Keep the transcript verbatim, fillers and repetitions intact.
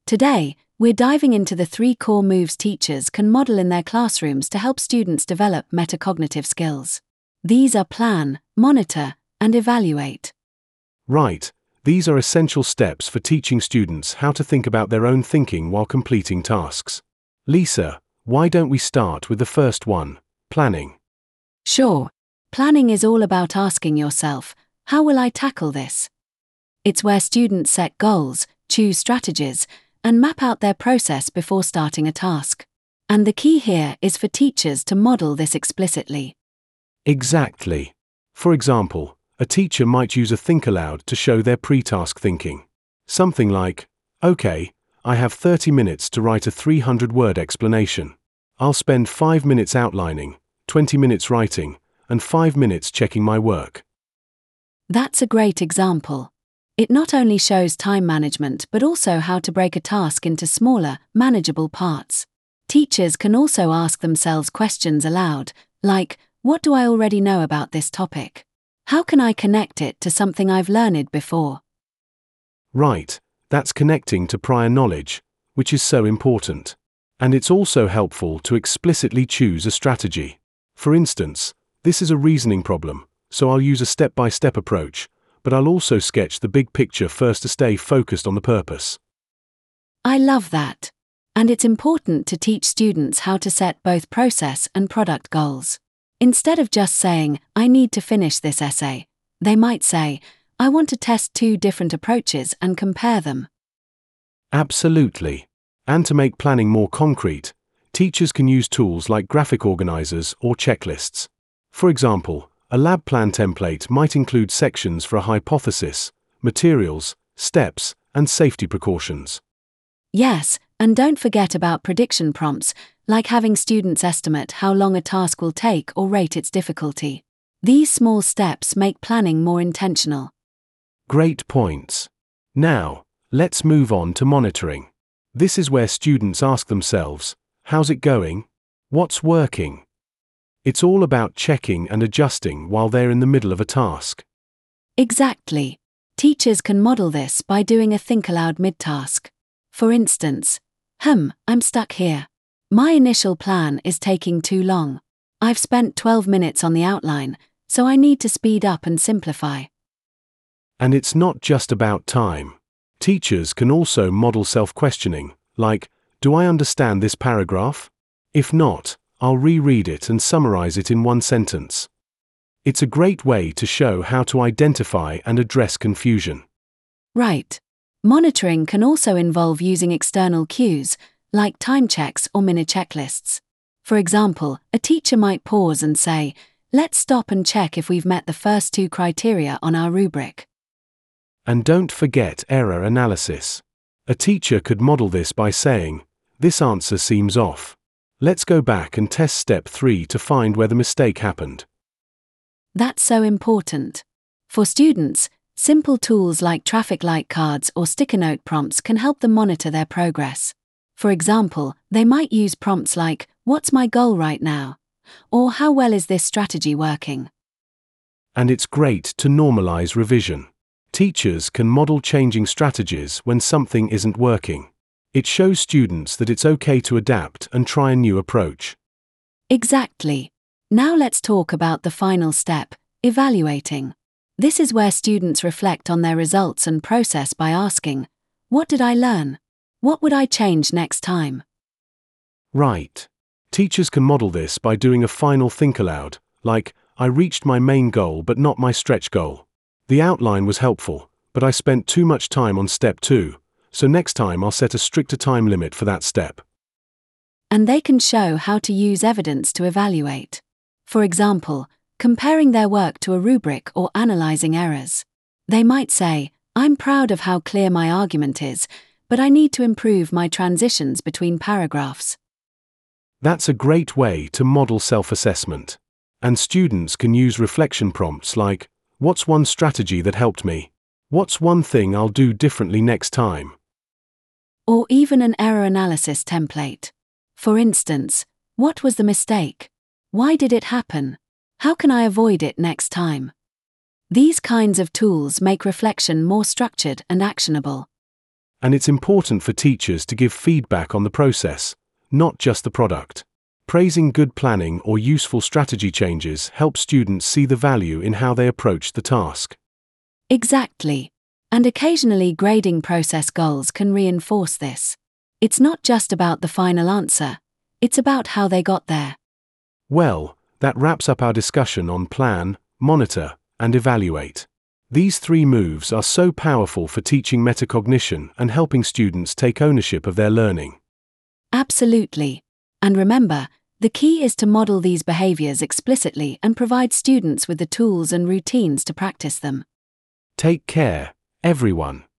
Today, we're diving into the three core moves teachers can model in their classrooms to help students develop metacognitive skills. These are plan, monitor, and evaluate. Right, these are essential steps for teaching students how to think about their own thinking while completing tasks. Lisa, why don't we start with the first one, planning? Sure, planning is all about asking yourself, how will I tackle this? It's where students set goals, choose strategies, and map out their process before starting a task. And the key here is for teachers to model this explicitly. Exactly. For example, a teacher might use a think aloud to show their pre-task thinking. Something like, okay, I have thirty minutes to write a three hundred word explanation. I'll spend five minutes outlining, twenty minutes writing, and five minutes checking my work. That's a great example. It not only shows time management but also how to break a task into smaller, manageable parts. Teachers can also ask themselves questions aloud, like, what do I already know about this topic? How can I connect it to something I've learned before? Right, that's connecting to prior knowledge, which is so important. And it's also helpful to explicitly choose a strategy. For instance, this is a reasoning problem, so I'll use a step-by-step approach, but I'll also sketch the big picture first to stay focused on the purpose. I love that. And it's important to teach students how to set both process and product goals. Instead of just saying, I need to finish this essay, they might say, I want to test two different approaches and compare them. Absolutely. And to make planning more concrete, teachers can use tools like graphic organizers or checklists. For example, a lab plan template might include sections for a hypothesis, materials, steps, and safety precautions. Yes, and don't forget about prediction prompts, like having students estimate how long a task will take or rate its difficulty. These small steps make planning more intentional. Great points. Now, let's move on to monitoring. This is where students ask themselves, how's it going? What's working? It's all about checking and adjusting while they're in the middle of a task. Exactly. Teachers can model this by doing a think aloud mid-task. For instance, hmm, I'm stuck here. My initial plan is taking too long. I've spent twelve minutes on the outline, so I need to speed up and simplify. And it's not just about time. Teachers can also model self-questioning, like, do I understand this paragraph? If not, I'll reread it and summarize it in one sentence. It's a great way to show how to identify and address confusion. Right. Monitoring can also involve using external cues, like time checks or mini checklists. For example, a teacher might pause and say, let's stop and check if we've met the first two criteria on our rubric. And don't forget error analysis. A teacher could model this by saying, this answer seems off. Let's go back and test step three to find where the mistake happened. That's so important. For students, simple tools like traffic light cards or sticker note prompts can help them monitor their progress. For example, they might use prompts like, what's my goal right now? Or how well is this strategy working? And it's great to normalize revision. Teachers can model changing strategies when something isn't working. It shows students that it's okay to adapt and try a new approach. Exactly. Now let's talk about the final step, evaluating. This is where students reflect on their results and process by asking, what did I learn? What would I change next time? Right. Teachers can model this by doing a final think aloud, like, I reached my main goal but not my stretch goal. The outline was helpful, but I spent too much time on step two, so next time I'll set a stricter time limit for that step. And they can show how to use evidence to evaluate. For example, comparing their work to a rubric or analyzing errors. They might say, I'm proud of how clear my argument is, but I need to improve my transitions between paragraphs. That's a great way to model self-assessment. And students can use reflection prompts like, what's one strategy that helped me? What's one thing I'll do differently next time? Or even an error analysis template. For instance, what was the mistake? Why did it happen? How can I avoid it next time? These kinds of tools make reflection more structured and actionable. And it's important for teachers to give feedback on the process, not just the product. Praising good planning or useful strategy changes helps students see the value in how they approach the task. Exactly. And occasionally grading process goals can reinforce this. It's not just about the final answer, it's about how they got there. Well, that wraps up our discussion on plan, monitor, and evaluate. These three moves are so powerful for teaching metacognition and helping students take ownership of their learning. Absolutely. And remember, the key is to model these behaviors explicitly and provide students with the tools and routines to practice them. Take care, everyone.